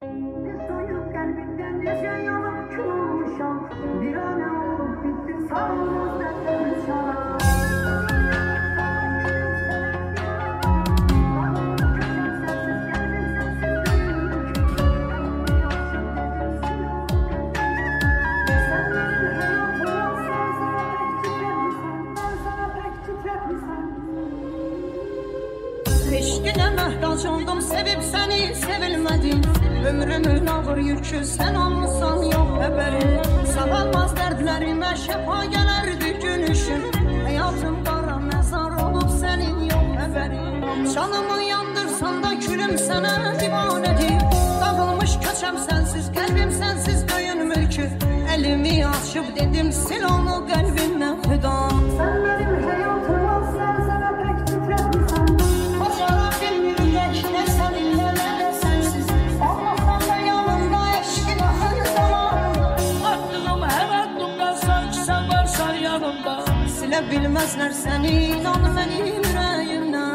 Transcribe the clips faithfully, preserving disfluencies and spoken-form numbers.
Soyup kalbinden yaşayalım çoğuşan. Bir an olup bittim sağımız dertlerimiz şaran. Eşkine məhtac oldum, sevib səni sevilmədim. Ömrümün ağır yükü sen olmuşsan yok haberin. Sağalmaz dərdlərimə şəfa gələrdi gülüşün. Həyatım qara məzar olub sənin yok haberin. Canımı yandırsan da külüm sənə divanədir. Dağılmış köçəm sənsiz, qəlbim sənsiz döyünmür ki. Əlimi açıb dedim sil onu qəlbimdən xüda. Sen benim hayatıma serseme pek titretmişsen. Silə bilməzlər səni, inan mənim ürəyimdən.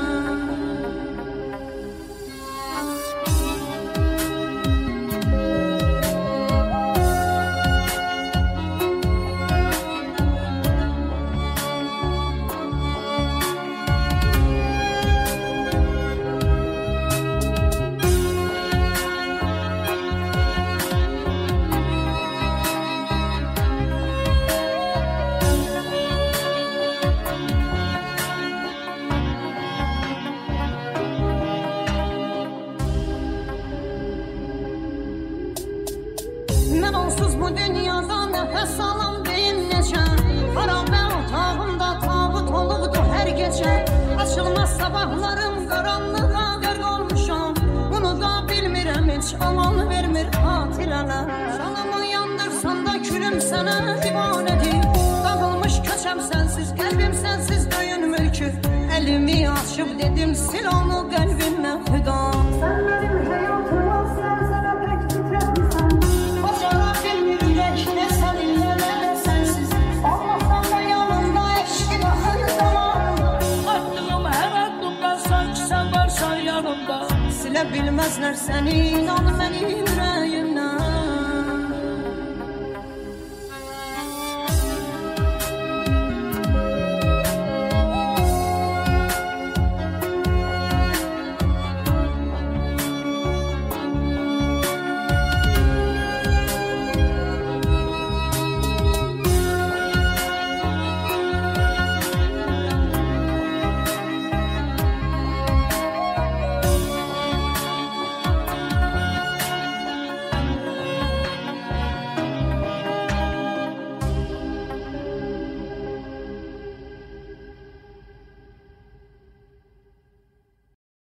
Mən onsuz bu dünyada nəfəs alam deyim necə. Xarabə otağımda tabut olubdu hər gecə. Açılmaz sabahlarım qaranlığa qərq olmuşam. Bunu da bilmirəm heç aman vermir xatirələr. Canımı yandırsan da külüm sənə divanədir. Dağılmış köçəm sənsiz, qəlbim sənsiz döyünmür ki. Əlimi açıb dedim sil onu qəlbimdən xüda. Sen benim hayatıma serseme pek titretmişsen. Silə bilməzlər səni, inan mənim ürəyim.